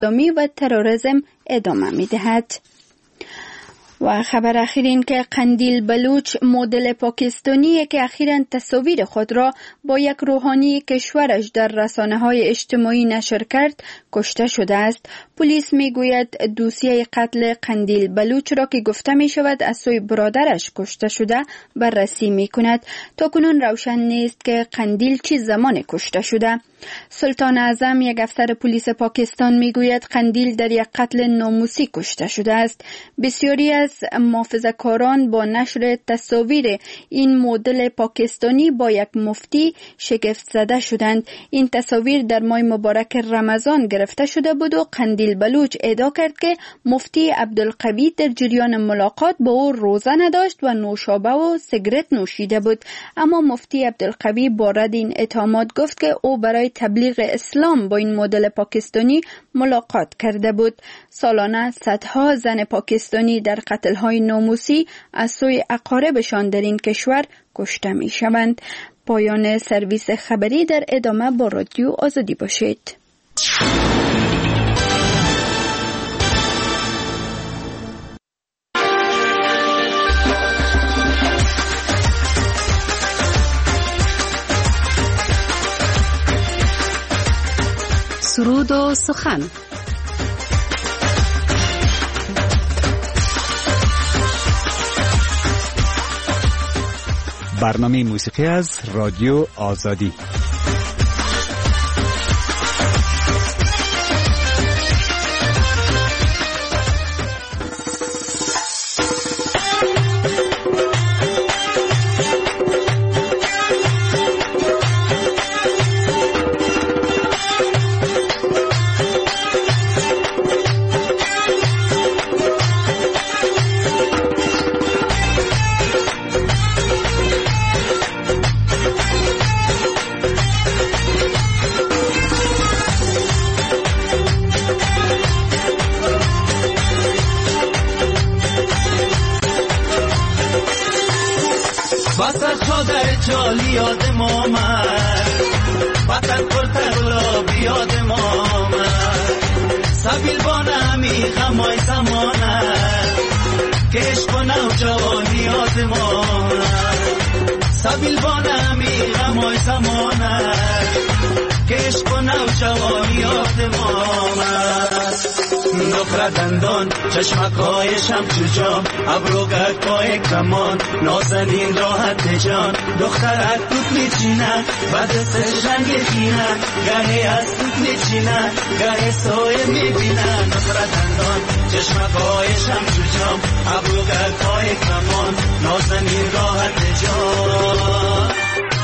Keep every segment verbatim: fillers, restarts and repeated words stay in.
اسلامی و تروریسم ادامه می دهد. و خبر اخیر این که قندیل بلوچ مدل پاکستانی که اخیراً تصاویر خود را با یک روحانی کشورش در رسانه‌های اجتماعی نشر کرد کشته شده است. پلیس میگوید دوسیه قتل قندیل بلوچ را که گفته می شود از سوی برادرش کشته شده بررسی می کند. تا کنون روشن نیست که قندیل چه زمان کشته شده. سلطان اعظم یک افسر پلیس پاکستان میگوید قندیل در یک قتل ناموسی کشته شده است. بسیاری از محافظه‌کاران با نشر تصاویر این مدل پاکستانی با یک مفتی شگفت زده شدند. این تصاویر در ماه مبارک رمضان گرفته شده بود و قندیل بلوچ ادعا کرد که مفتی عبدالقوی در جریان ملاقات با او روزه نداشت و نوشابه و سیگرت نوشیده بود. اما مفتی عبدالقوی با رد این اتهامات گفت که او برای تبلیغ اسلام با این مدل پاکستانی ملاقات کرده بود. سالانه صدها زن پاکستانی در قتل‌های ناموسی از سوی اقاربشان در این کشور کشته می‌شوند. پایان سرویس خبری. در ادامه با رادیو آزادی باشید. سرود و سخن. برنامه موسیقی از رادیو آزادی. جالی یادم آمد وطن کرد گلابی یادم آمد سبیل با نمی غمای زمانت که عشق و نوجوانی یادم آمد سبیل با نمی غمای زمانت که عشق و نوجوانی یادم آمد نخره دندان چشمکایشم چجام ابرو گردهای کمان نازنین راحت جان دخترک توت میچینه و دستش رنگ خینه گهی از توت میچینه گهی سایه میبینه نخره دندان چشمکایشم چجام ابرو گردهای کمان نازنین راحت جان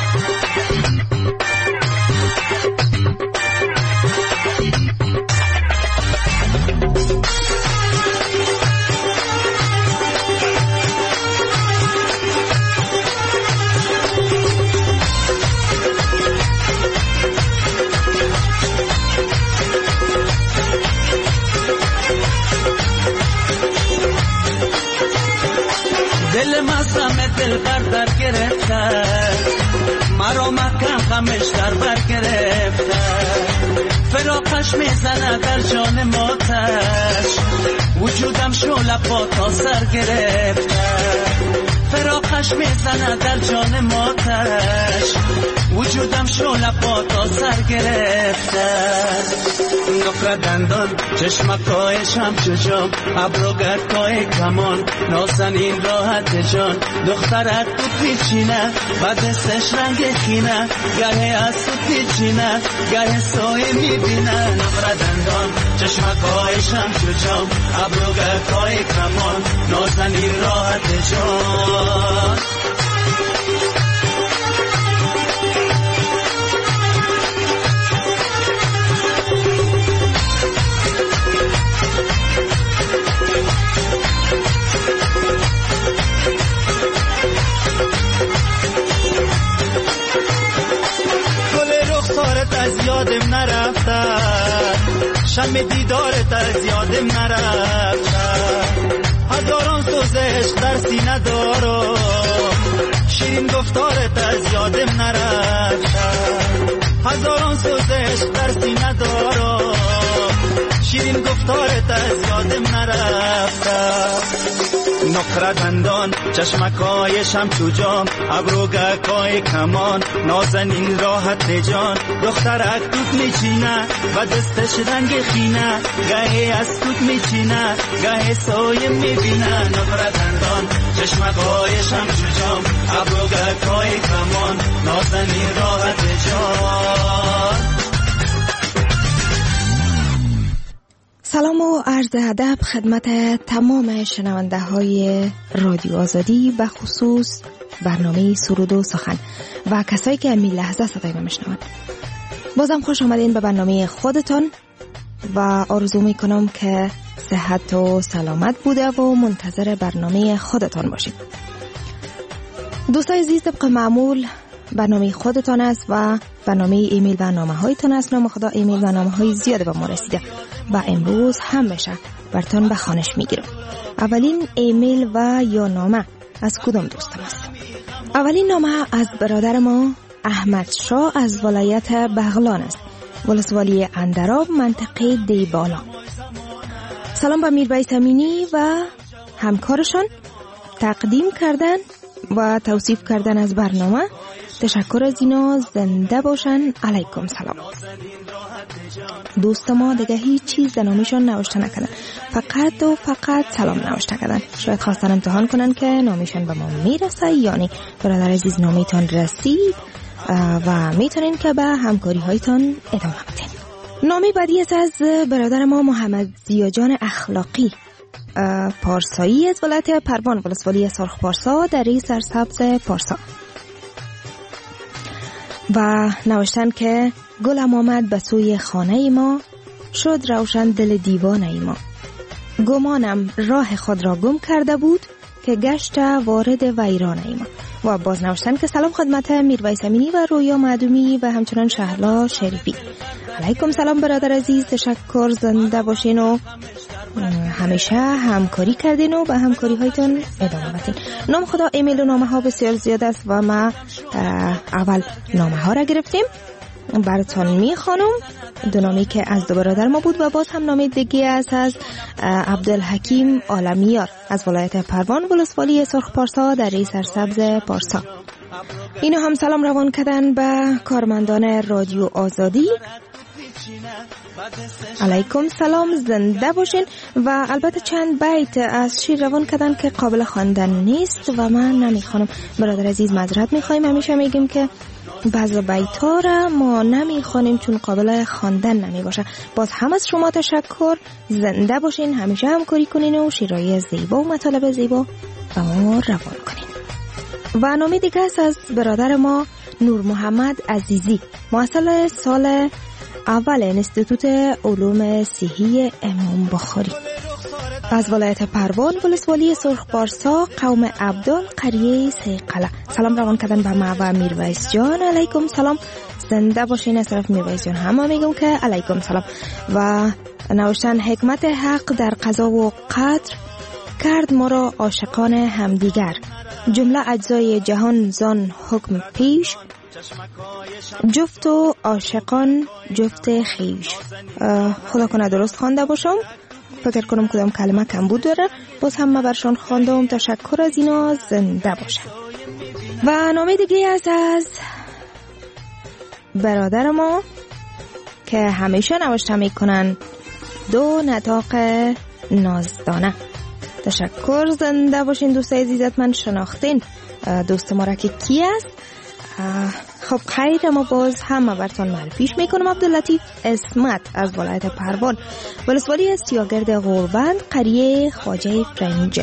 دل مزم دل بردر گرفته مرا مکم غمش در بر گرفته فراقش میزنه در جان ماتش وجودم شعله پا تا سر گرفته فراقش میزنه در جان ماتش وجودم شعله پا تا سر گرفته نخره دندان چشمکایشم چجام ابرو گردهای کمان نازنین راحت جان دخترک توت میچینه و دستش رنگ خینه گهی از توت میچینه گهی سایه میبینه نخره دندان چشمکایشم چجام ابرو گردهای کمان نازنین راحت جان از یادم نرفته شم دیدارت از یادم نرفته هزاران سوز عشق در سینه دارم شیرین گفتارت از یادم نرفته هزاران سوز عشق در سینه دارم شیرین گفتارت از یادم نرفته. نقره دندان چشمکای شمشو جام ابروگکای کمان نازنین راحت جان دخترک توت میچینه و دستش رنگ خینه گاهی از توت میچینه گاهی سایه میبینه. نقره دندان چشمکای شمشو جام ابروگکای کمان نازنین راحت جان. سلام و عرض ادب خدمت تمام شنونده های رادیو آزادی، به خصوص برنامه سرود و سخن و کسایی که امی لحظه صدای ما میشنوند. بازم خوش آمدین به برنامه خودتان و آرزو میکنم که صحت و سلامت بوده و منتظر برنامه خودتان باشید. دوستای عزیز، طبق معمول برنامه خودتان است و برنامه ایمیل و نامه هایتان است. نام خدا ایمیل و نامه های زیاده به ما رسیده و امروز هم بشه برتان به خوانش میگیرم. اولین ایمیل و یا نامه از کدام دوستم است؟ اولین نامه از برادر ما احمد شاه از ولایت بغلان است، ولسوالی اندراب، منطقه دیبالا. سلام به میربای امینی و همکارشان، تقدیم کردن و توصیف کردن از برنامه. تشکر از اینا، زنده باشن. علیکم سلام. دوست ما دیگه هیچ چیز در نامیشان نوشته نکردن، فقط و فقط سلام نوشته کردن. شاید خواستن امتحان کنن که نامیشان به ما میرسه یا نه. برادر عزیز، نامیتان رسید و میتونین که به همکاری هایتان ادامه بدین. نامی بعدی است از برادر ما محمد زیاجان اخلاقی پارسایی از ولایت پروان، ولسوالی سرخ پارسا، دره سرسبز پارسا. و نوشتن که گلم آمد به سوی خانه ما، شد روشن دل دیوانه ما. گمانم راه خود را گم کرده بود، که گشت وارد ویرانه ما. و باز نوشتن که سلام خدمت میرویس امینی و رویا معدومی و همچنان شهلا شریفی. علیکم سلام برادر عزیز، تشکر، زنده باشین و همیشه همکاری کردین و به همکاری هایتون ادامه بدین. نام خدا ایمیل و نامه ها بسیار زیاد است و ما اول نامه ها را گرفتیم، براتون میخوانم. دو نامی که از دو برادر ما بود و باز هم نامی دیگه است از عبدالحکیم عالمیار از ولایت پروان، ولسوالی سرخ پارسا، دره سرسبز پارسا. اینو هم سلام روان کردن به کارمندان رادیو آزادی. علیکم سلام، زنده باشین. و البته چند بیت از شعر روان کردن که قابل خواندن نیست و من نمیخوانم. برادر عزیز معذرت میخوایم، همیشه میگیم که بعضی بیت ها را ما نمیخوانیم چون قابل خواندن نمیباشه. باز هم از شما تشکر، زنده باشین، همیشه همکاری کنین و شعرهای زیبا و مطالب زیبا با ما روان کنین. و نامی دیگه است از برادر ما نور محمد عزیزی، محصل سال اول انستیتوت علوم صحی امام بخاری از ولایت پروان، ولسوالی سرخ پارسا، قوم عبدال، قریه سیقله. سلام روان کردن به ما و میرویس جان. علیکم سلام، زنده باشین. از طرف میرویس جان هم میگم که علیکم سلام. و نوشتن حکمت حق در قضا و قدر کرد ما را عاشقان همدیگر، جمله اجزای جهان زان حکم پیش، جفت و عاشقان جفت خیش. خدا کنه درست خوانده باشم، فکر کنم کدام کلمه کم بود داره. باز هم ما برشان خواندم، تشکر از اینا، زنده باشه. و نامه دیگه از از برادر ما که همیشه نوشته میکنن دو نطاق نازدانه. تشکر، زنده باشین دوستای عزیزت. من شناختین دوست ما را که کی است؟ خب خیر، ما باز هم براتون معرفیش میکنم. عبداللطیف اسمت از ولایت پروان، ولسوالی از سیاگرد غوربند، قریه خواجه فرنجه.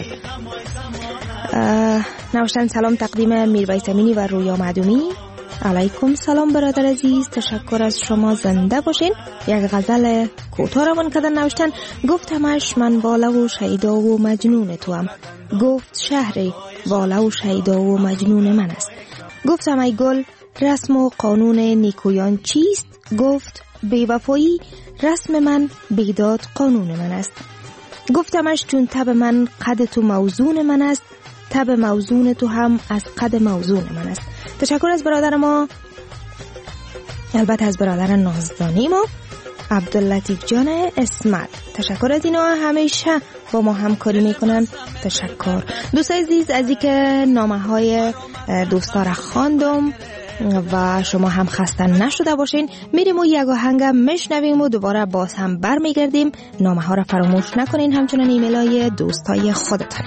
نوشتن سلام تقدیم میرویس امینی و رویا معدومی. علیکم سلام برادر عزیز، تشکر از شما، زنده باشین. یک غزل کوتاه روان کردن. نوشتن گفتمش من بالا و شیدا و مجنون تو هم، گفت شهری بالا و شیدا و مجنون من است. گفتم ای گل رسم و قانون نیکویان چیست؟ گفت بی‌وفایی رسم من، بیداد قانون من است. گفتمش چون تب من قد تو موزون من است، تب موزون تو هم از قد موزون من است. تشکر از برادر ما، البته از برادر نازدانی ما. عبداللطیف جان اسمت. تشکر از اینا، همیشه با ما همکاری میکنن. تشکر دوستای عزیز از اینکه نامه های دوستا را خواندم و شما هم خسته نشده باشین. میریم و یک آهنگ میشنویم و دوباره باز هم برمیگردیم. نامه ها را فراموش نکنین، همچنان ایمیل های دوستای خودتان.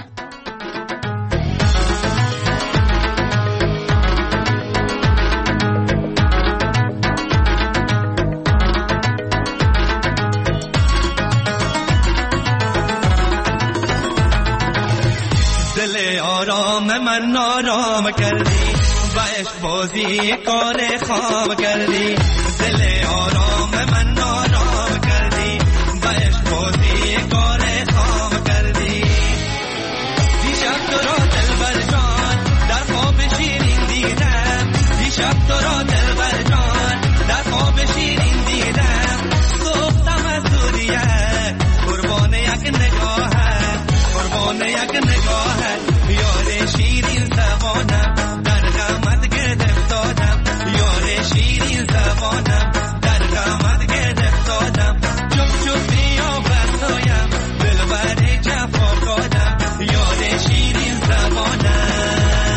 دل آرام من نارام کردی و عشق بازی کار خواب کردی. دل آرام من نارام کردی و عشق بازی کار خواب کردی. دیشب تو را دلبر جان در خواب شیرین دیدم. دیشب تو را دلبر جان در خواب شیرین دیدم. سوختم از دوریت قربان یک نگاهت، قربان یک نگاهت. یار شیرین زبانم در غمت گرفتادم. یار شیرین زبانم در غمت گرفتادم. چپ چپ بیا بستایم دلبر جفا کادم. یار شیرین زبانم.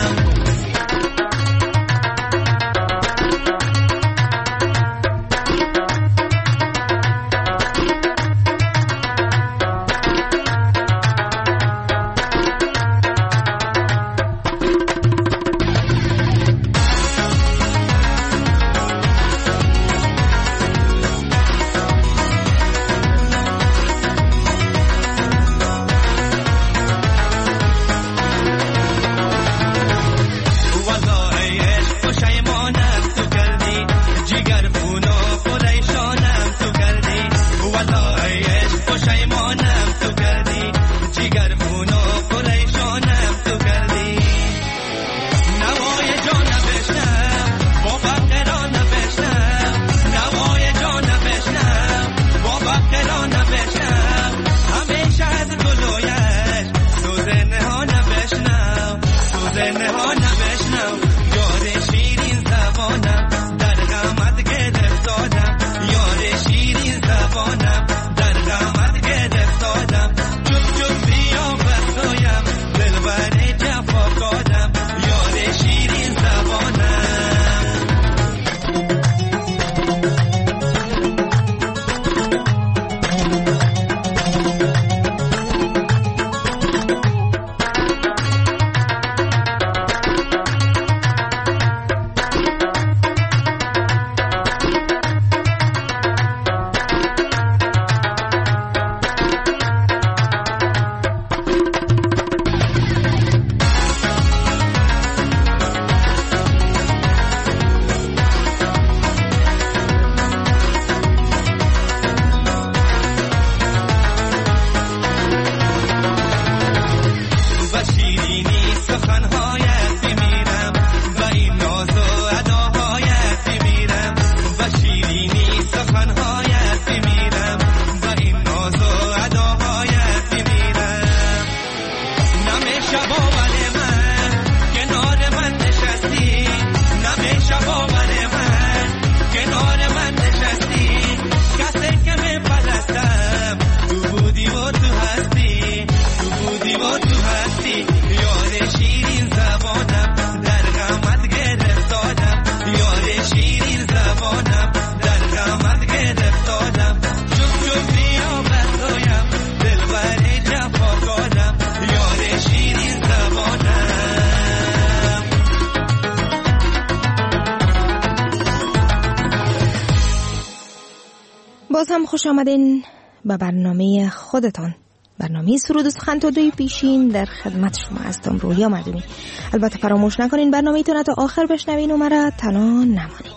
باز هم خوش آمدین به برنامه خودتان، برنامه سرود و سخن تا دوی پیشین. در خدمت شما هستم رویا مردمی. البته فراموش نکنین برنامه‌تون تا آخر بشنوین و مرا تنها نمانین.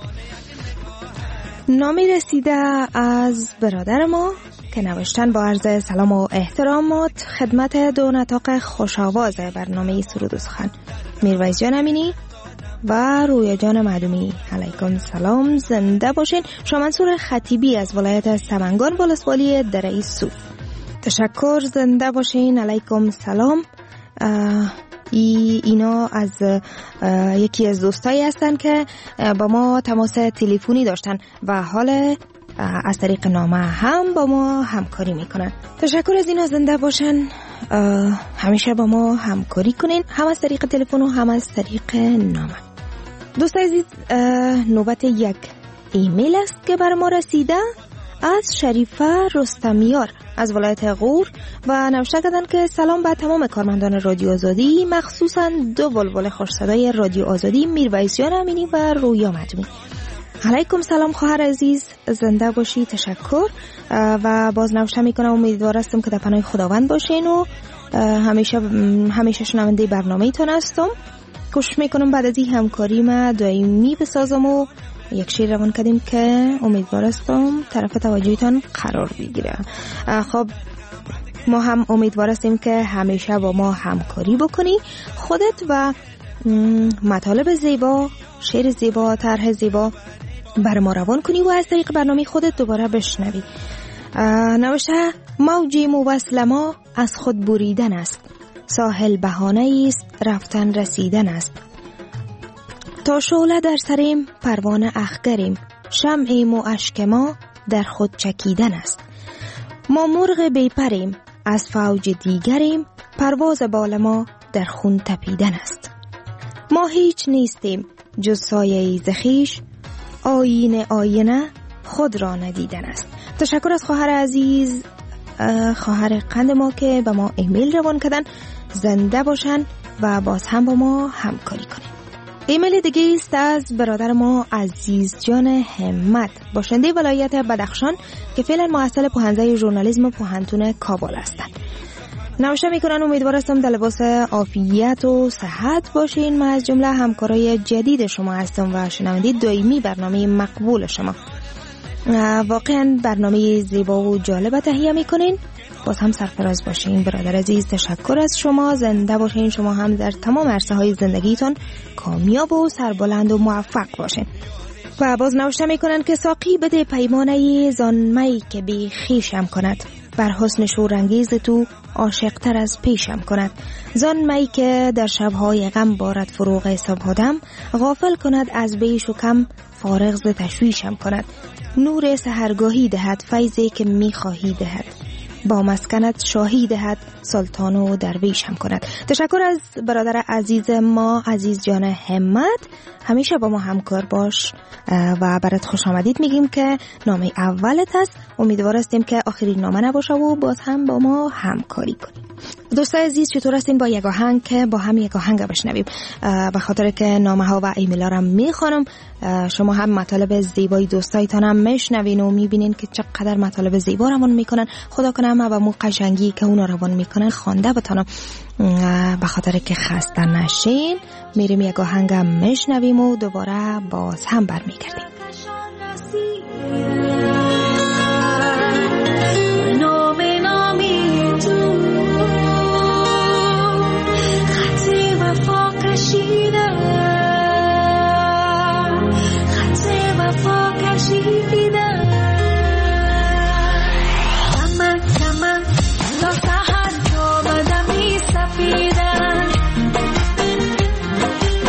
نامی رسیده از برادر ما که نوشتن با عرض سلام و احترامات خدمت دو نطاق خوشاواز برنامه سرود و سخن، میرویس جان امینی و رویا جان معدومی. علیکم سلام، زنده باشین. شما منصور خطیبی از ولایت سمنگان ولسوالی دره صوف. تشکر، زنده باشین. علیکم سلام. ای اینا از یکی از دوستایی هستن که با ما تماس تلفنی داشتن و حال از طریق نامه هم با ما همکاری میکنن. تشکر از اینا، زنده باشن، همیشه با ما همکاری کنین، هم از طریق تلفن و هم از طریق نامه. دوست عزیز، نوبت یک ایمیل است که بر ما رسیده از شریفه رستمیار از ولایت غور و نوشته کردن که سلام به تمام کارمندان رادیو آزادی، مخصوصا دو بلبل خوش صدای رادیو آزادی، میرویس جان امینی و رویا مجمی. علیکم سلام خواهر عزیز، زنده باشی. تشکر. و باز نوشته میکنم امیدوار هستم که در پناه خداوند باشین و همیشه همیشه شنونده برنامه ایتان هستم. کوشش میکنم بعد از این همکاری ما دائمی بسازم و یک شیر روان کردیم که امیدوار هستم طرف توجهتان قرار بگیره. خب ما هم امیدوار هستیم که همیشه با ما همکاری بکنی، خودت و مطالب زیبا، شعر زیبا، طرح زیبا بر ما روان کنی و از طریق برنامه خودت دوباره بشنوی. نوشته موجی موصل ما از خود بریدن است، ساحل بهانه است رفتن رسیدن است. تا شعله در سریم پروانه اخگریم، شمعیم و اشک ما در خود چکیدن است. ما مرغ بیپریم از فوج دیگریم، پرواز بال ما در خون تپیدن است. ما هیچ نیستیم جز سایه ز خویش، آینه آینه خود را ندیدن است. تشکر از خواهر عزیز، خواهر قند ما که به ما ایمیل روان کردن. زنده باشن و باز هم با ما همکاری کنین. ایمیل دیگه است از برادر ما عزیز جان همت، باشنده ولایت بدخشان که فعلا محصل پوهنځی ژورنالیسم پوهنتون کابل هستند. نوشته میکنن امیدوار هستم در لباس عافیت و صحت باشین. من از جمله همکارای جدید شما هستم و شنونده دائمی برنامه مقبول شما. واقعا برنامه زیبا و جالب تهیه میکنین. باز هم سرفراز باشین برادر عزیز. تشکر از شما. زنده باشین. شما هم در تمام عرصه های زندگیتون کامیاب و سربلند و موفق باشین. و باز نوشته میکنن که ساقی بده پیمانه زانمی که بی خیشم کند، بر حسن شورانگیز تو عاشقتر از پیشم کند. زان می که در شبهای غم بارد فروغ صبحدم، غافل کند از بیش و کم فارغ ز تشویشم کند. نور سحرگاهی دهد فیضی که میخواهی دهد، با مسکنت شاهی دهد سلطان و درویشم کند. تشکر از برادر عزیز ما عزیز جان همت، همیشه با ما همکار باش و برات خوش آمدید میگیم که نامه اولت هست. امیدوار هستیم که آخرین نامه نباشه و باز هم با ما همکاری کنیم. دوستای عزیز چطور هستین؟ با یک آهنگ که با هم یک آهنگ بشنویم. به خاطر که نامه ها و ایمیل ها رو میخوانم، شما هم مطالب زیبای دوستایتان هم میشنوین و میبینین که چقدر مطالب زیبا روان میکنن. خدا کنه ما و مو قشنگی که اونا روان میکنن خوانده بتونم. به خاطر که خسته نشین میریم یک آهنگ هم میشنویم و دوباره باز هم برمیگردیم.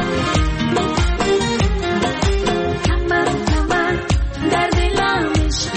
Come on, come on, در دلم عشق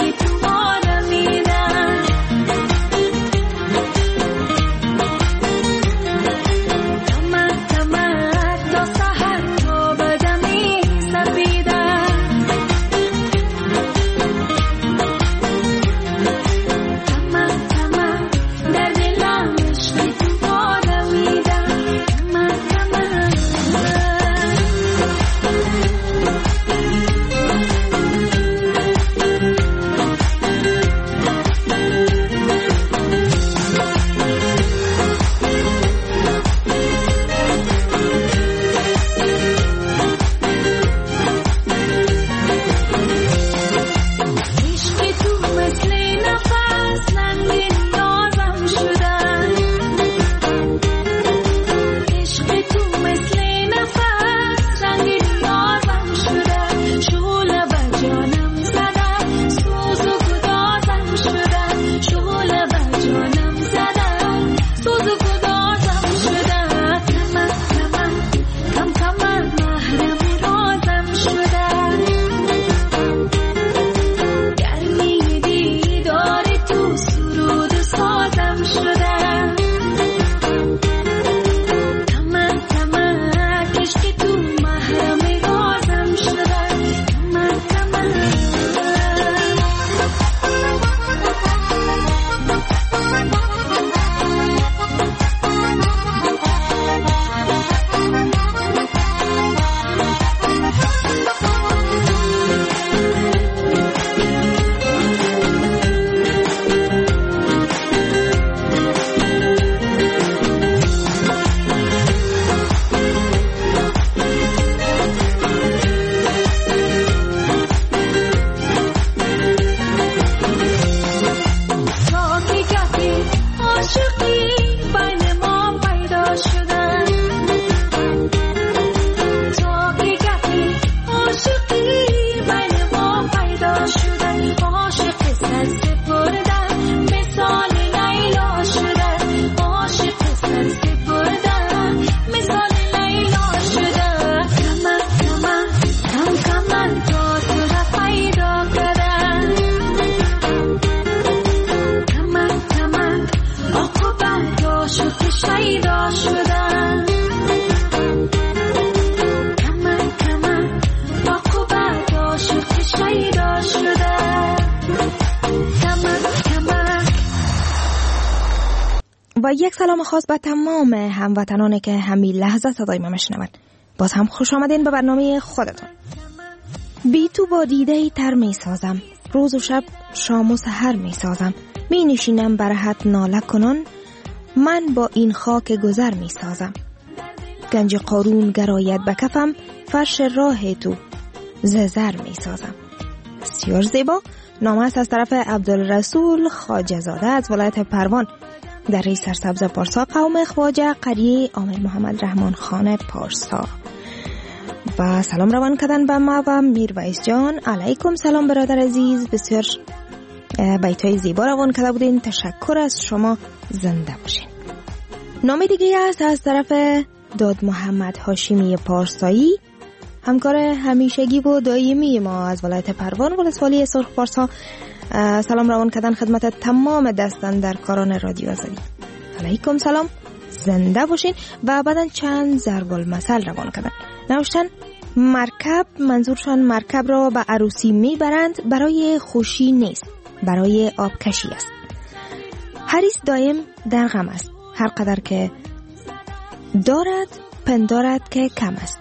و یک سلام خاص به تمام هموطنانی که همین لحظه صدای ما میشنوند. باز هم خوش آمدین به برنامه خودتون. بی تو با دیده تر می سازم، روز و شب شام و سحر می سازم، می نشینم برهت ناله کنان، من با این خاک گذر می سازم. گنج قارون گراید به کفم، فرش راه تو ززر می سازم. بسیار زیبا. نامه است از طرف عبدالرسول خواجه زاده از ولایت پروان، دره سرسبز پارسا، قوم خواجه، قریه آمیر محمد رحمان خان پارسا. و سلام روان کردن به ما و میرویس جان. علیکم سلام برادر عزیز، بسیار بیتای زیبا روان کرده بودین، تشکر از شما، زنده باشین. نام دیگه است از طرف داد محمد هاشمی پارسایی، همکار همیشگی و دائمی ما از ولایت پروان ولسوالی سرخ پارسا. سلام روان کردن خدمت تمام دستان در کاران رادیو آزادی. علیکم سلام، زنده باشین. و بعدن چند ضرب المثل روان کردن. نوشتن مرکب، منظورشان مرکب را به عروسی میبرند، برای خوشی نیست، برای آبکشی است. حریص دایم در غم است، هر قدر که دارد پندارد که کم است.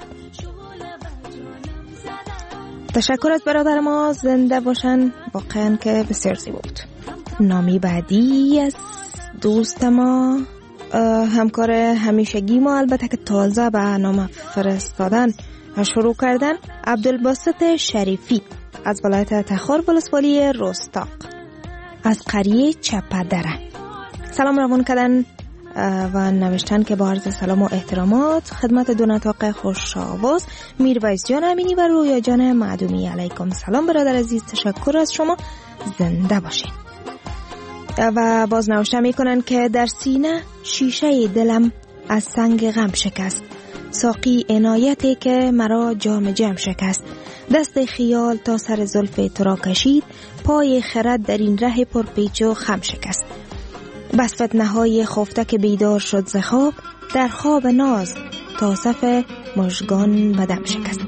تشکر از برادر ما، زنده باشن، واقعا که بسیار زیبا بود. نامی بعدی از دوست ما، همکار همیشگی ما، البته که تازه به نام فرستادن شروع کردن، عبدالباسط شریفی از ولایت تخار ولسوالی رستاق از قریه چپدره. سلام روان کردن و نوشتن که با عرض سلام و احترامات خدمت دو نطاق خوش آواز میرویس جان امینی و رویا جان معدومی. علیکم سلام برادر عزیز، تشکر از شما، زنده باشین. و باز نوشته میکنن که در سینه شیشه دلم از سنگ غم شکست، ساقی عنایتی که مرا جام جم شکست، دست خیال تا سر زلف تو را کشید، پای خرد در این ره پرپیچ و خم شکست. بس فتنه های خفته که بیدار شد ز خواب، در خواب ناز تا صف مژگان به دم شکست.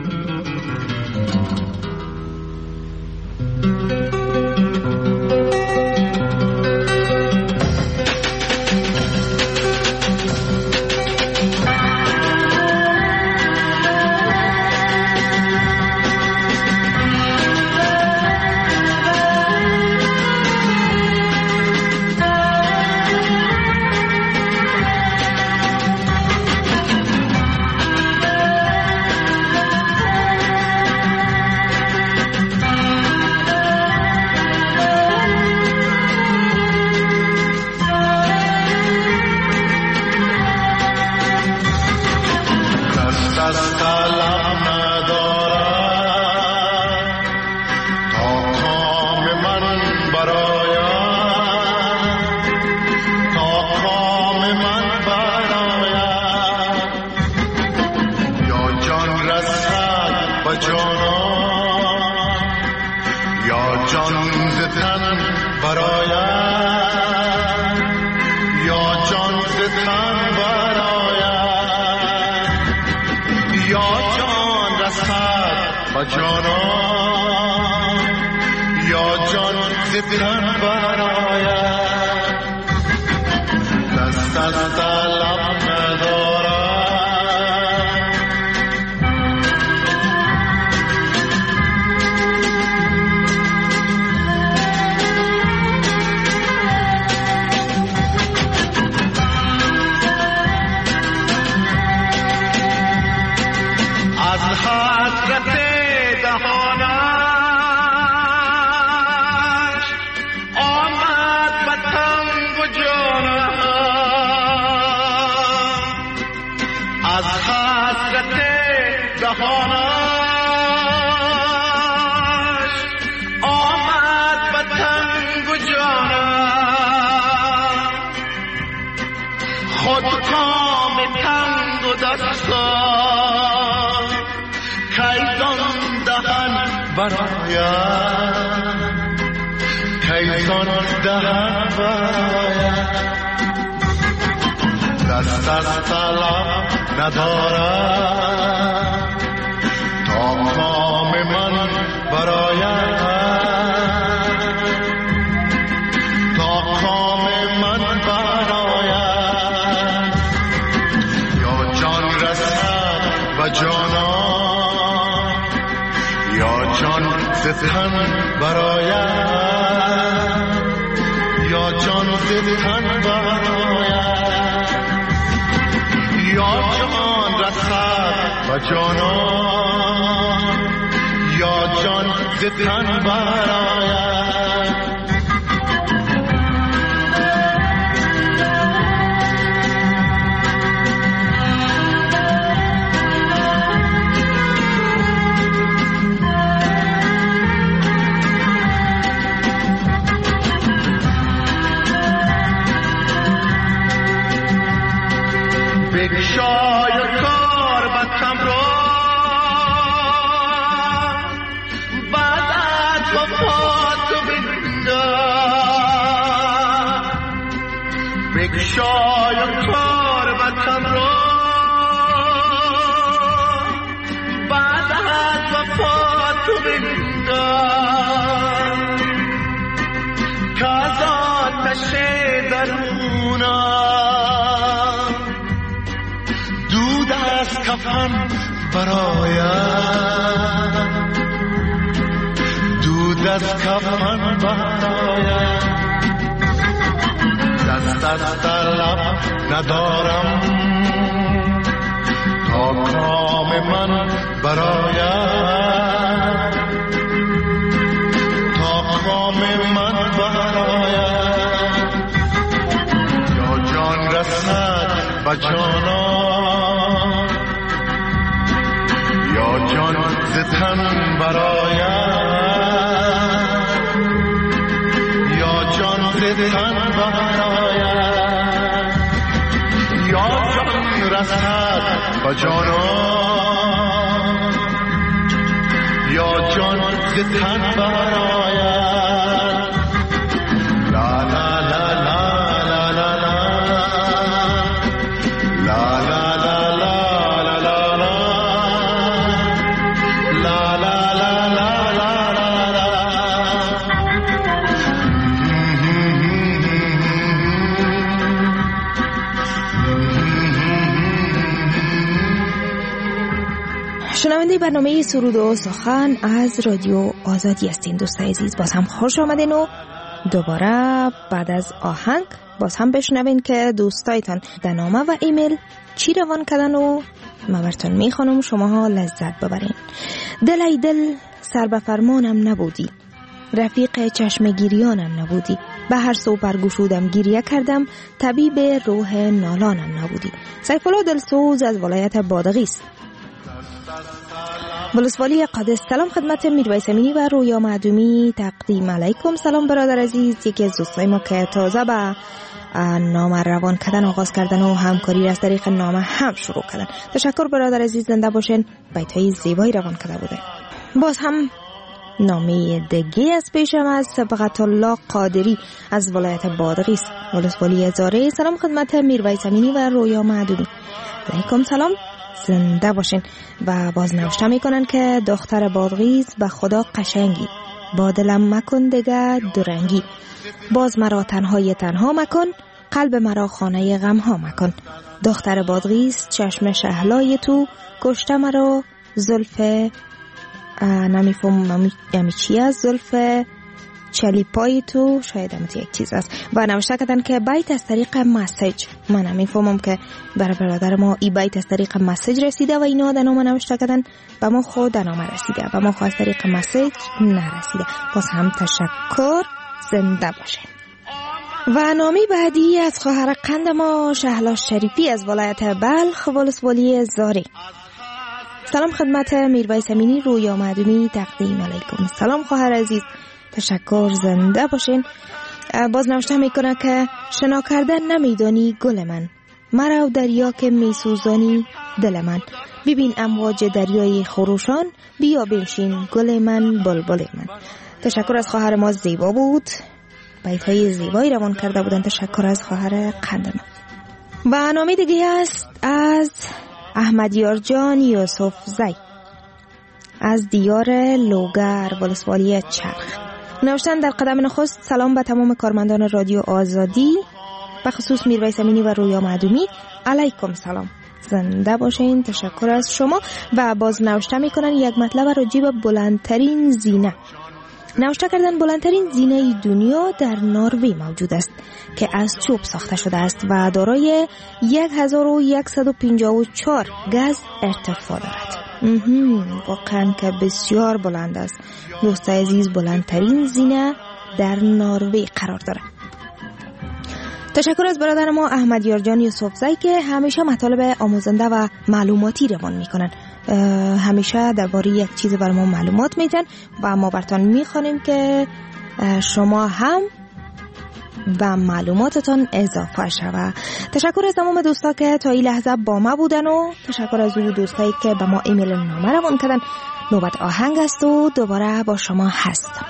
دست از طلب ندارم تا کام من برایم، تا کام من برایم. تن برایم یا جان ز تن برایم یا جان رسد و جانان یا جان ز تن برایم بگشای کار بستم را بعد از وفات بندم بگشای کار بستم را بعد از وفات بندم که از آتش درونم دود از کفن برایم دود از کفن برایم دست از طلب ندارم تا کام من برایم تا کام من برایم یا جان رسد و جانان یا جان ز تن برایم یا جان ز تن برایم یا جان رسد و جانان یا جان ز تن برایم لا لا لا لا لا لا لا لا لا شنونده برنامه سرود و سخن از رادیو آزادی هستین. دوستای عزیز باز هم خوش آمدین و دوباره بعد از آهنگ باز هم بشنوین که دوستایتان در نامه و ایمیل چی روان کردن و من براتون میخوانم شماها لذت ببرین. دل ای دل سر به فرمانم نبودی، رفیق چشمگیریانم نبودی، به هر سو برگشودم گریه کردم، طبیب روح نالانم نبودی. سیف الله دلسوز از ولایت بادغیس. ولسوالی قادس. سلام خدمت میرویس امینی و رویا معدومی. تقدیم علیکم. سلام برادر عزیز. یکی از دوستای ما که تازه به نامه روان کردن آغاز کردن و همکاری از طریق نامه هم شروع کردن. تشکر برادر عزیز، زنده باشین. بیت‌های زیبایی روان کرده بوده. باز هم نامه دیگه از پیشم از صبغت الله قادری از ولایت بادغیس ولسوالی زاره. سلام خدمت میرویس امینی و رویا معدومی. علیکم سلام، زنده باشین. و باز نوشته میکنن که دختر بادغیس به خدا قشنگی، با دلم مکن دگر درنگی، باز مرا تنهای تنها مکن، قلب مرا خانه غم ها مکن. دختر بادغیس چشم شهلای تو، کشته مرا زلف نمیفهم یمی چی از زلف چلیپای تو، شاید هم یک چیز است. و نوشته کردن که بیت از طریق مسیج. من نمیفهمم که برای برادر ما ای بیت از طریق مسیج رسیده و اینا در نامه نوشته کردن، به ما خود در نامه رسیده، به ما خود از طریق مسیج نرسیده. باز هم تشکر، زنده باشه. و نامی بعدی از خواهر قند ما شهلا شریفی از ولایت بلخ ولسوالی زاری. سلام خدمت میرویس امینی، رویا معدومی. تقدیم علیکم. سلام خواهر عزیز، تشکر، زنده باشین. باز نوشته میکنه که شنا کردن نمیدانی گل من، مرا و دریا که میسوزانی دل من، ببین امواج دریای خروشان، بیا بنشین گل من بلبل من. تشکر از خواهر ما، زیبا بود، بیت‌های زیبایی روان کرده بودن. تشکر از خواهر قند ما. و نامی دیگه است از احمدیار جان یوسف زی از دیار لوگر ولسوالی چرخ. نوشتن در قدم نخست سلام به تمام کارمندان رادیو آزادی، به خصوص میرویس امینی و رویا معدومی. علیکم سلام، زنده باشین. تشکر از شما. و باز نوشته میکنن یک مطلب راجع به بلندترین زینه. نوشته کردن بلندترین زینه دنیا در نروژ موجود است که از چوب ساخته شده است و دارای هزار و صد و پنجاه و چهار گز ارتفاع دارد. واقعا که بسیار بلند است. دوست عزیز، بلندترین زینه در نروژ قرار دارد. تشکر از برادر ما احمد یارجان یوسفزی که همیشه مطالب آموزنده و معلوماتی روان میکنن. همیشه درباره یک چیز بر ما معلومات میدن و ما براتون میخوانیم که شما هم و معلوماتتان اضافه شود. تشکر از تمام دوستا که تا این لحظه با ما بودن و تشکر از اون دوستایی که به ما ایمیل نامه روان کردن. نوبت آهنگ است و دوباره با شما هستم.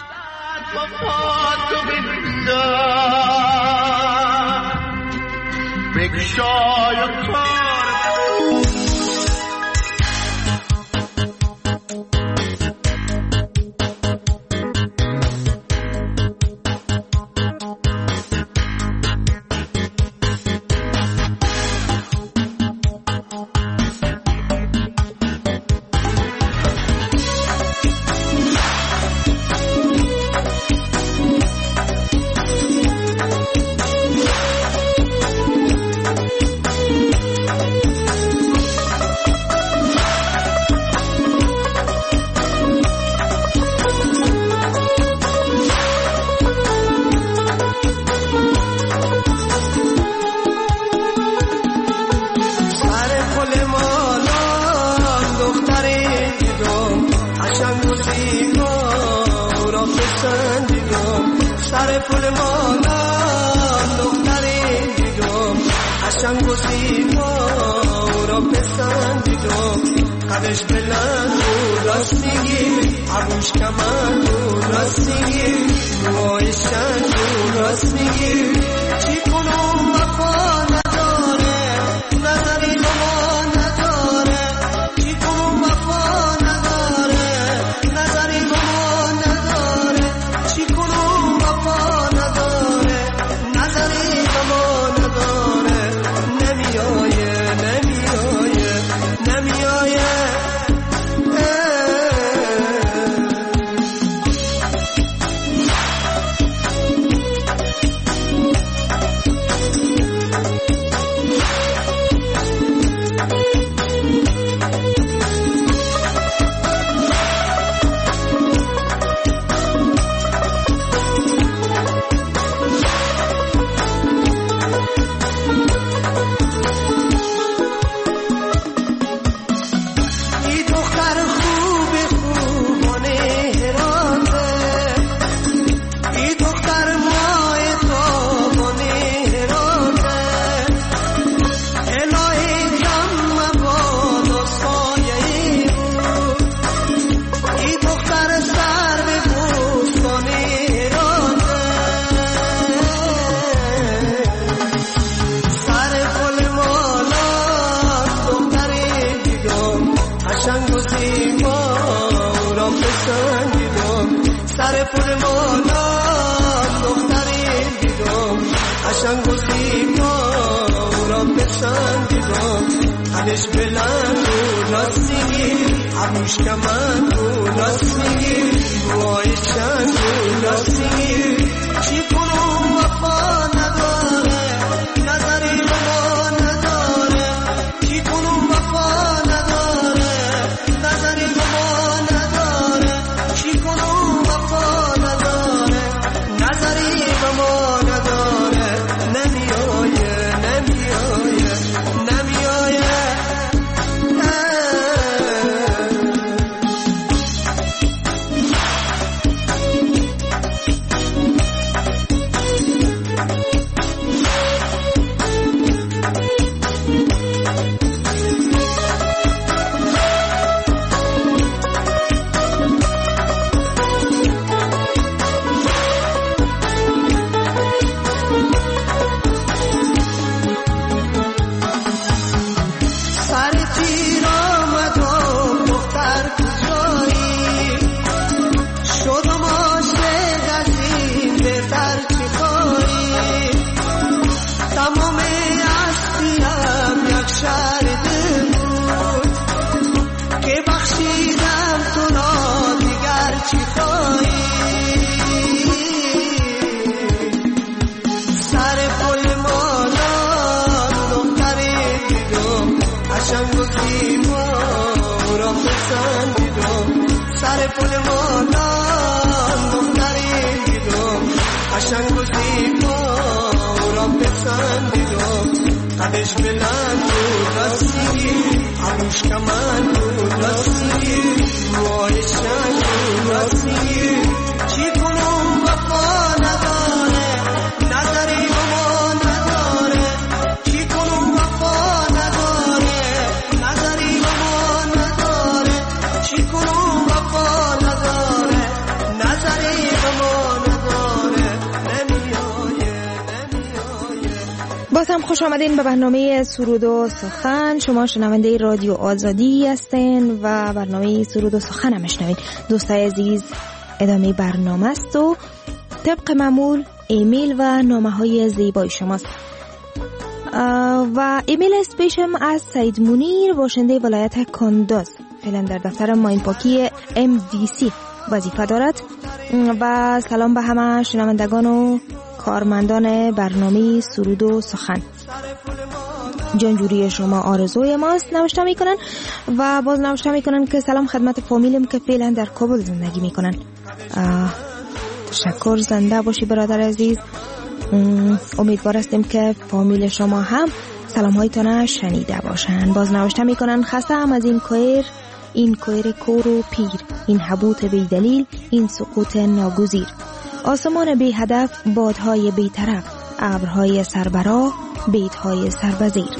قدش بلند و راست میگی، عبوش کمند و راست میگی، موایشن و راست میگی. چی کنم وفا نداره، نظری با ما نداره. چی کنم وفا نداره، نظری با ما نداره. چی کنم وفا نداره، نظری با ما نداره. نمیایه نمیایه نمیایه. قدش بلند و راست میگی، عبوش کمند و راست میگی، موایشن و راست میگی. چی کنم وفا نداره، نظری با ما نداره. چی کنم وفا نداره، نظری با ما نداره. چی کنم وفا نداره، نظری با ما نداره. نمیایه نمیایه نمیایه. چی خواهی پل مادان دختری دیدم قشنگ و زیبا را پسندیدم قدش بلند بود راستی عروش کمند بود راستی موهای شنگ بود راستی چی کنم وفا نداره نظری به ما نداره چی کنم وفا نداره نظری به ما نداره چی کنم وفا نداره نظری به ما نداره نمیایه نمیایه. باز هم خوش آمدین به برنامه سرود و سخن. شما شنونده رادیو آزادی هستین و برنامه سرود و سخن هم میشنوین. دوستای عزیز، ادامه برنامه است و طبق معمول ایمیل و نامه های زیبای شماست و ایمیل اسپیشم از سید منیر، باشنده ولایت کانداز، فعلا در دفتر ماین پاکی ام دی سی وظیفه دارد. و سلام به همه شنوندگان و کارمندان برنامه سرود و سخن. جانجوری شما آرزوی ماست نوشته میکنن و باز نوشته میکنن که سلام خدمت فامیلم که فعلا در کابل زندگی میکنن. تشکر، زنده باشی برادر عزیز. امیدوار هستیم که فامیل شما هم سلام هایتان شنیده باشن. باز نوشته میکنن خسته هم از این کویر، این کویر کور و پیر، این حبوط بی دلیل، این سقوط ناگزیر، آسمان بی هدف، بادهای بی طرف، ابرهای سربراه، بیتهای سربزیر.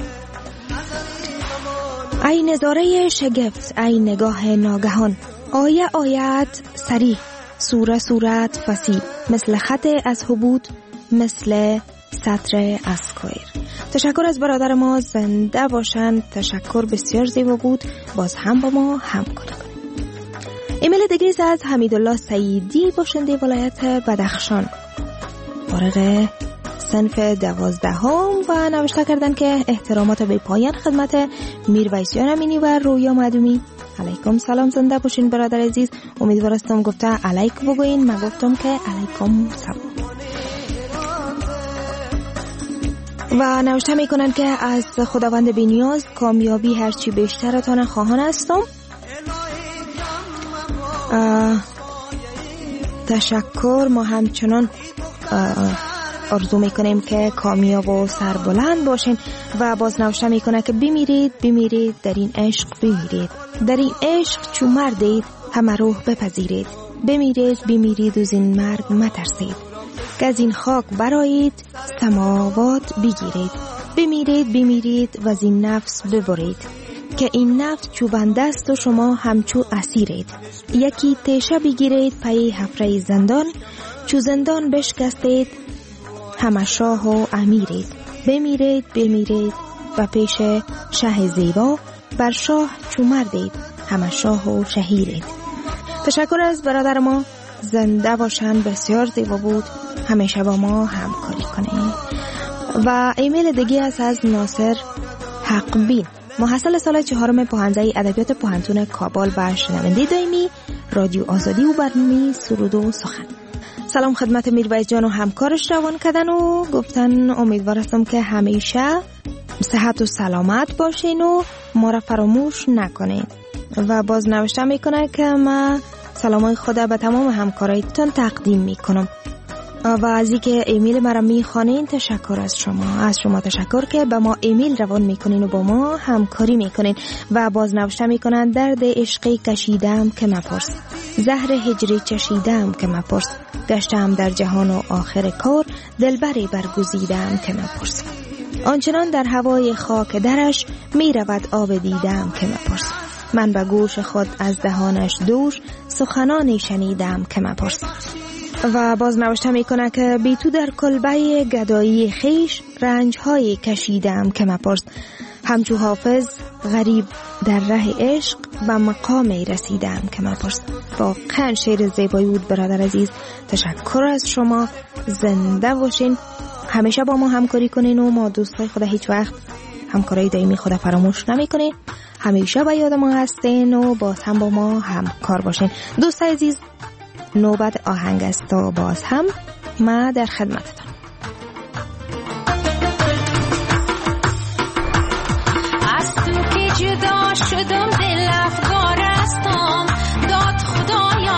ای نظاره شگفت، ای نگاه ناگهان، آیه آیت صریح، سوره صورت فصیح، مثل خط از حبوط، مثل سطر از کویر. تشکر از برادر ما، زنده باشند. تشکر، بسیار زیبا بود. باز هم با ما همکاری کنید. ایمیل دیگه از حمیدالله سیدی، باشنده ولایت بدخشان، فارغ صنف دوازدهم و نوشته کردن که احترامات به پایان خدمت میرویسیان امینی و رویا مدومی. علیکم سلام، زنده باشین برادر عزیز. امیدوار هستم گفته علیک بگوین، من گفتم که علیکم سلام. و نوشته میکنن که از خداوند بی‌نیاز کامیابی هرچی بیشترتان خواهان هستم. تشکر. ما همچنان آرزو میکنیم که کامیاب و سربلند باشین. و باز نوشته میکنه که بمیرید بمیرید در این عشق، بمیرید در این عشق چو مردید، همه روح بپذیرید، بمیرید بمیرید و زین مرگ مترسید، که از این خاک برایید سماوات بگیرید، بمیرید بمیرید و زین نفس ببرید، که این نفس چو بنده است و شما همچو اسیرید، یکی تیشه بگیرید پی حفره زندان، چو زندان بشکستید همه شاه و امیرید، بمیرید بمیرید و پیش شه زیبا، بر شاه چو مردید همه شاه و شهیرید. تشکر از برادر ما، زنده باشن. بسیار زیبا بود. همیشه با ما همکاری کنید. و ایمیل دیگه از از ناصر حقبین، محصل سال چهارم پوهنځی ادبیات پوهنتون کابل و شنونده دائمی رادیو آزادی و برنامه سرود و سخن. سلام خدمت میرویس جان و همکارش روان کردن و گفتن امیدوار هستم که همیشه صحت و سلامت باشین و ما را فراموش نکنین. و باز نوشته میکنه که ما سلامای خدا به تمام همکارایتان تقدیم میکنم. و از اینکه ایمیل مرا میخوانین تشکر از شما. از شما تشکر که به ما ایمیل روان میکنین و با ما همکاری میکنین. و باز نوشته میکنن درد عشقی کشیدم که مپرس، زهر هجری چشیدم که مپرس، گشتم در جهان و آخر کار، دلبری برگزیدم که مپرس، آنچنان در هوای خاک درش میرود آب دیدم که مپرس، من به گوش خود از دهانش دور، سخنانی شنیدم که مپرس. و باز نوشته میکنه که بی تو در کلبه گدایی خیش، رنجهای کشیدم که مپرس، همچو حافظ غریب در ره عشق، و مقامی رسیدم که مپرس. واقعا شعر زیبایی بود برادر عزیز. تشکر از شما. زنده باشین. همیشه با ما همکاری کنین و ما دوستای خدا هیچ وقت همکاری دائمی خدا فراموش نمیکنین. همیشه با یاد ما هستین و باز هم با ما همکار باشین. دوستای عزیز، نوبت آهنگ است و باز هم ما در خدمتتان. از تو که جدا شدم دل افگار استم، داد خدای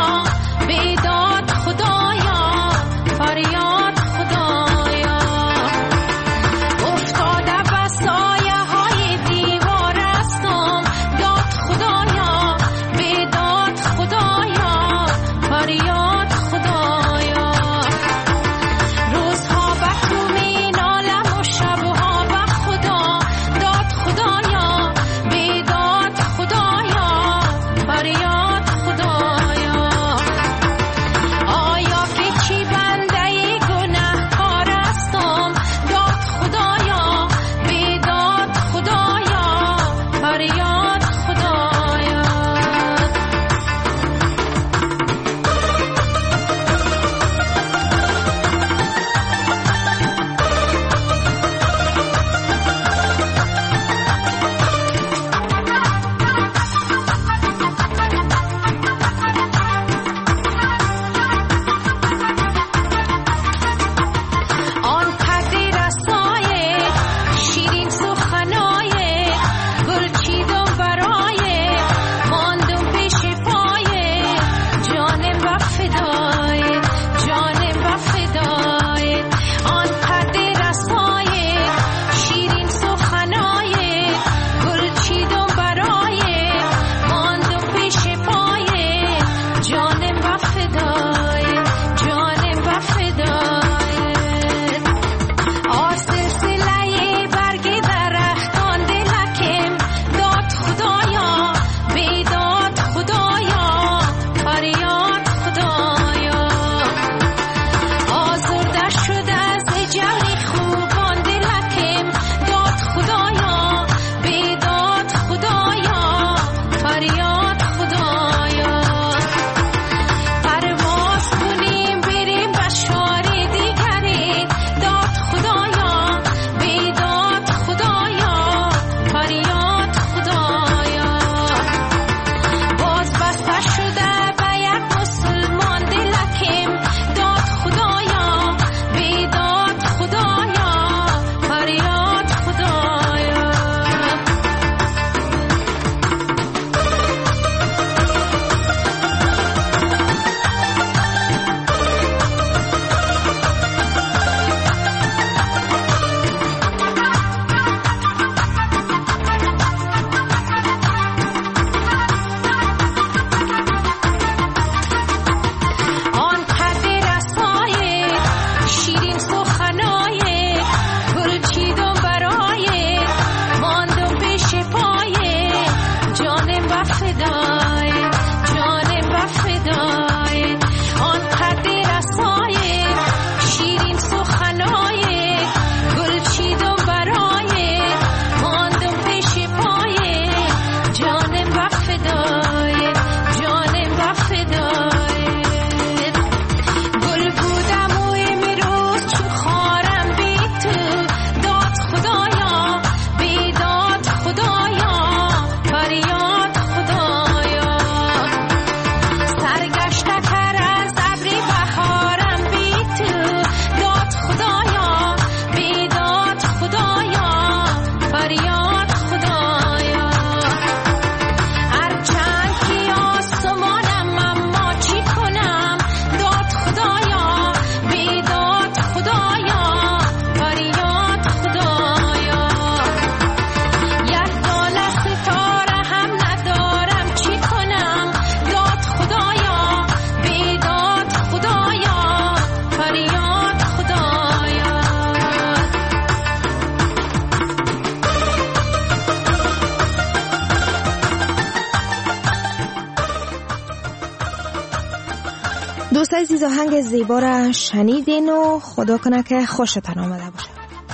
دوستای عزیز، آهنگ زیبا را شنیدین و خدا کنه که خوشتان آمده باشه.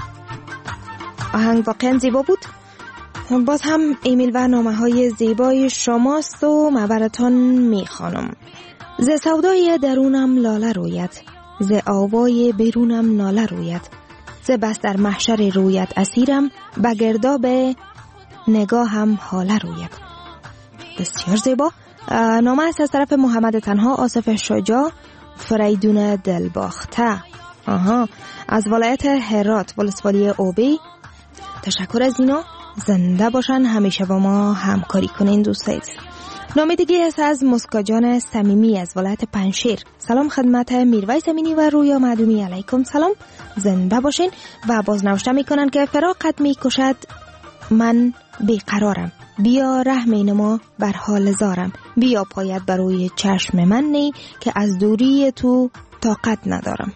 آهنگ واقعا زیبا بود. باز هم ایمیل و نامه های زیبای شماست و من براتون میخوانم. ز سودای درونم لاله روید، ز آوای بیرونم ناله روید، ز بس در محشر روید اسیرم، به گرداب نگاهم حاله روید. بسیار زیبا. نامه است از طرف محمد تنها آصف شجاع فریدون دلباخته، آها، از ولایت هرات ولسوالی اوبی. تشکر از اینا، زنده باشن، همیشه با ما همکاری کنین دوستای. نامه دیگه است از مسکاجان صمیمی از ولایت پنشیر. سلام خدمت میرویس امینی و رویا معدومی، علیکم سلام، زنده باشین. و باز نوشته میکنن که فراقت میکشد من بیقرارم، بیا رحم نما بر حال زارم، بیا پایت بر روی چشم من نی که از دوری تو طاقت ندارم.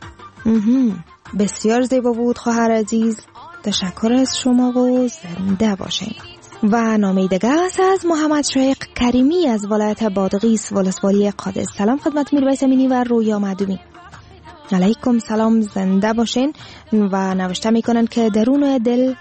بسیار زیبا بود خواهر عزیز، تشکر از شما و زنده باشین. و نامه دیگه است از محمد شایق کریمی از ولایت بادغیس ولسوالی قادس. سلام خدمت میرویس امینی و رویا معدومی، علیکم سلام، زنده باشین. و نوشته میکنن که درون دل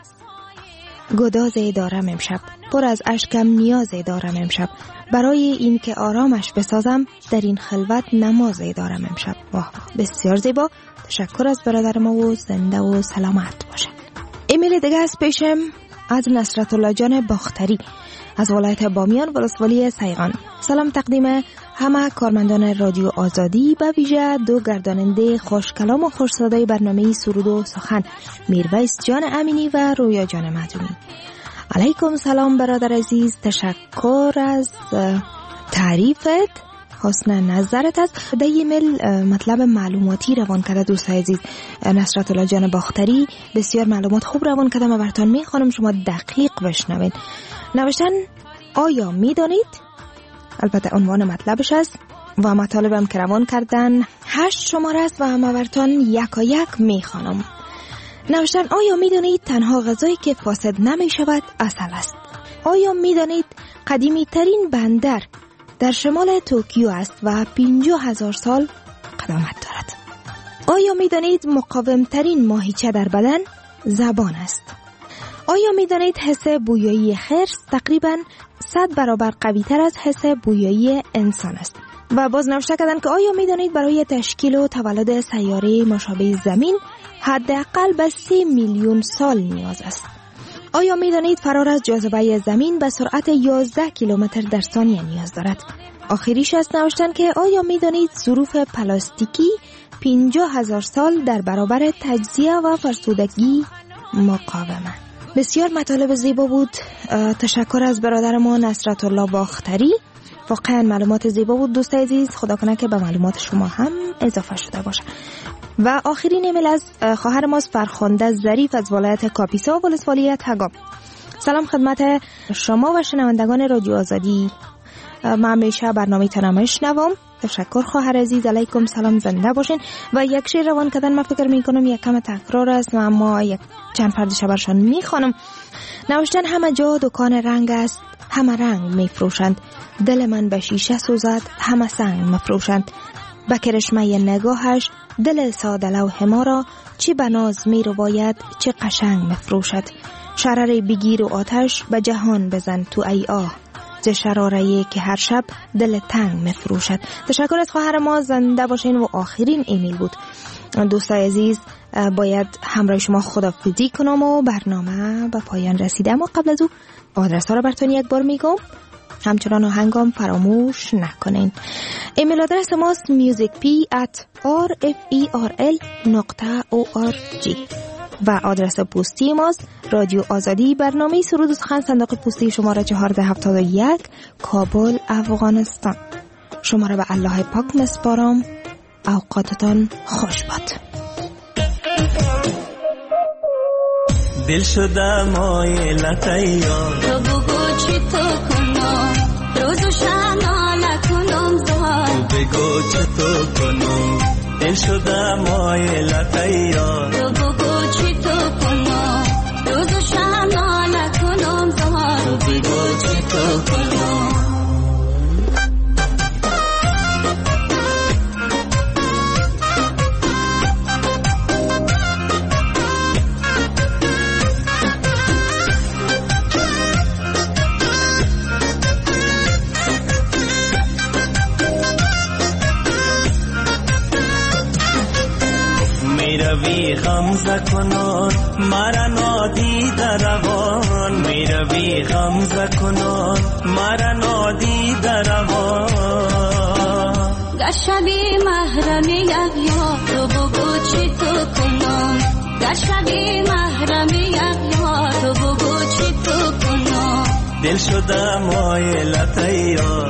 گدازی دارم امشب، پر از اشکم نیازی دارم امشب، برای این که آرامش بسازم در این خلوت نمازی دارم امشب. واه، بسیار زیبا، تشکر از برادر ما و زنده و سلامت باشه. ایمیل دیگه از پیشم از نصرت الله جان باختری از ولایت بامیان ولسوالی سیغان. سلام تقدیم همه کارمندان رادیو آزادی، به ویژه دو گرداننده خوشکلام و خوش‌صدای برنامه سرود و سخن، میرویس جان امینی و رویا جان معدومی. علیکم سلام برادر عزیز، تشکر از تعریفت، حسن نظرت است. در ایمیل مطلب معلوماتی روان کرده دوستای عزیز نصرت الله جان باختری، بسیار معلومات خوب روان کرده، من براتون میخوانم شما دقیق بشنوید. نوشتن آیا میدانید، البته عنوان مطلبش است و مطالبم که روان کردن هشت شماره است و من براتون یکا یک میخوانم. نوشتن آیا میدانید تنها غذایی که فاسد نمی شود عسل است؟ آیا میدانید قدیمی ترین بندر در شمال توکیو است و پنجاه هزار سال قدامت دارد؟ آیا میدانید مقاوم ترین ماهیچه در بدن زبان است؟ آیا میدانید حس بویایی خرس تقریباً صد برابر قوی تر از حس بویایی انسان است؟ و باز نوشته کردن که آیا میدانید برای تشکیل و تولد سیاره مشابه زمین حداقل به سی میلیون سال نیاز است؟ آیا میدانید فرار از جاذبه زمین به سرعت یازده کیلومتر در ثانیه نیاز دارد؟ آخریش است نوشتن که آیا میدانید ظروف پلاستیکی پنجاه هزار سال در برابر تجزیه و فرسودگی مقاومه؟ بسیار مطالب زیبا بود. تشکر از برادر ما نصرت الله باختری، واقعا معلومات زیبا بود دوستای عزیز، خدا کنه که به معلومات شما هم اضافه شده باشه. و آخرین ایمیل از خواهر ماست فرخنده ظریف از ولایت کاپیسا ولسوالی تگاب. سلام خدمت شما و شنوندگان رادیو آزادی، من همیشه برنامه تنم میشنوم. تشکر خواهر عزیز، علیکم سلام، زنده باشین. و یک شعر روان کردن من فکر میکنم یک کم تکرار است و اما یک چند پردش برشان میخوانم. نوشتن همه جا دکان رنگ است، همه رنگ میفروشند، دل من به شیشه سوزد، همه سنگ مفروشند، به کرشمه نگاهش دل ساده لوح ما را چی بناز می رو باید چه قشنگ مفروشد. شرر بگیر و آتش به جهان بزن تو ای آه، ز شراره‌ای که هر شب دل تنگ مفروشد. تشکر از خواهر ما، زنده باشین. و آخرین ایمیل بود دوستای عزیز، باید همراه شما خداحافظی کنم و برنامه به پایان رسیده، اما قبل از او آدرس ها رو براتون یک بار میگم، همچنان آهنگام فراموش نکنین. ایمیل آدرس ماست musicp at rferl نقطه org و آدرس پستی ماست رادیو آزادی، برنامه سرود و سخن، صندوق پستی شماره چهارده هفتاد و یک، کابل، افغانستان. شما را به الله پاک مسپارم. اوقاتتان خوش باد. دل شده مایلت یار، تو بگو چی تو کنم، روز و شب نکنم زار، تو بگو چی تو کنم، دل شده مایلت یار، تو بگو چی تو کنم، روز و شب نکنم زار، تو بگو چی تو کنم. غمزه کنان مرا نادیده روان میروی غمزه کنان مرا نادیده روان گشبی محرم یک یار بگو چی تو کنم گشبی محرم یک یار بگو چی تو کنم دل شده مایلت یار